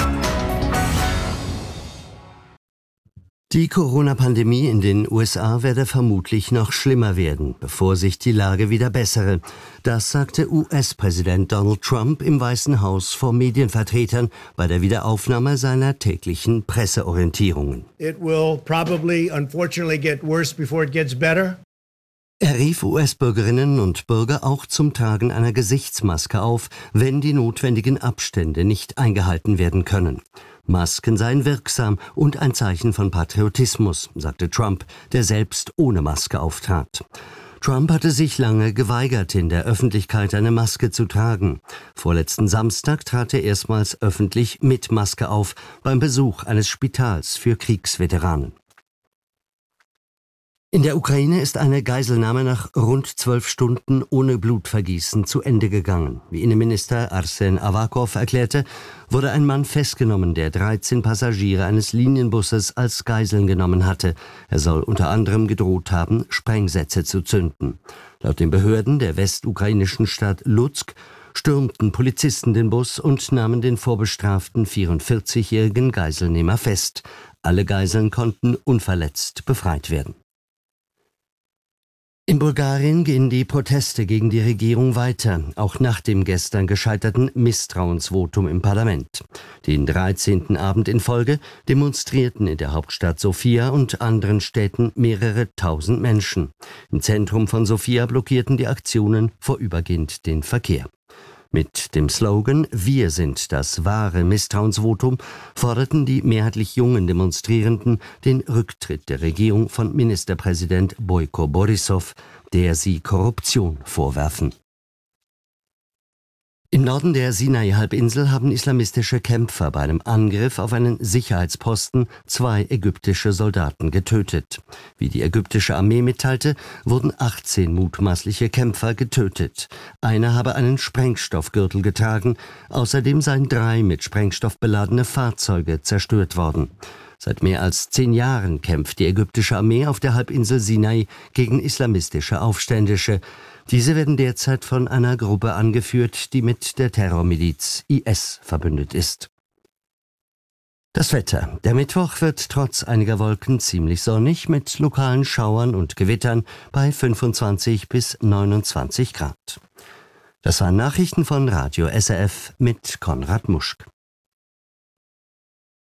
Die Corona-Pandemie in den USA werde vermutlich noch schlimmer werden, bevor sich die Lage wieder bessere. Das sagte US-Präsident Donald Trump im Weißen Haus vor Medienvertretern bei der Wiederaufnahme seiner täglichen Presseorientierungen. It will probably, unfortunately, get worse before it gets better. Er rief US-Bürgerinnen und Bürger auch zum Tragen einer Gesichtsmaske auf, wenn die notwendigen Abstände nicht eingehalten werden können. Masken seien wirksam und ein Zeichen von Patriotismus, sagte Trump, der selbst ohne Maske auftrat. Trump hatte sich lange geweigert, in der Öffentlichkeit eine Maske zu tragen. Vorletzten Samstag trat er erstmals öffentlich mit Maske auf beim Besuch eines Spitals für Kriegsveteranen. In der Ukraine ist eine Geiselnahme nach rund 12 Stunden ohne Blutvergießen zu Ende gegangen. Wie Innenminister Arsen Avakov erklärte, wurde ein Mann festgenommen, der 13 Passagiere eines Linienbusses als Geiseln genommen hatte. Er soll unter anderem gedroht haben, Sprengsätze zu zünden. Laut den Behörden der westukrainischen Stadt Lutsk stürmten Polizisten den Bus und nahmen den vorbestraften 44-jährigen Geiselnehmer fest. Alle Geiseln konnten unverletzt befreit werden. In Bulgarien gehen die Proteste gegen die Regierung weiter, auch nach dem gestern gescheiterten Misstrauensvotum im Parlament. Den 13. Abend in Folge demonstrierten in der Hauptstadt Sofia und anderen Städten mehrere tausend Menschen. Im Zentrum von Sofia blockierten die Aktionen vorübergehend den Verkehr. Mit dem Slogan »Wir sind das wahre Misstrauensvotum« forderten die mehrheitlich jungen Demonstrierenden den Rücktritt der Regierung von Ministerpräsident Boyko Borissow, der sie Korruption vorwerfen. Im Norden der Sinai-Halbinsel haben islamistische Kämpfer bei einem Angriff auf einen Sicherheitsposten 2 ägyptische Soldaten getötet. Wie die ägyptische Armee mitteilte, wurden 18 mutmaßliche Kämpfer getötet. Einer habe einen Sprengstoffgürtel getragen, außerdem seien 3 mit Sprengstoff beladene Fahrzeuge zerstört worden. Seit mehr als 10 Jahren kämpft die ägyptische Armee auf der Halbinsel Sinai gegen islamistische Aufständische. Diese werden derzeit von einer Gruppe angeführt, die mit der Terrormiliz IS verbündet ist. Das Wetter. Der Mittwoch wird trotz einiger Wolken ziemlich sonnig mit lokalen Schauern und Gewittern bei 25 bis 29 Grad. Das waren Nachrichten von Radio SRF mit Konrad Muschk.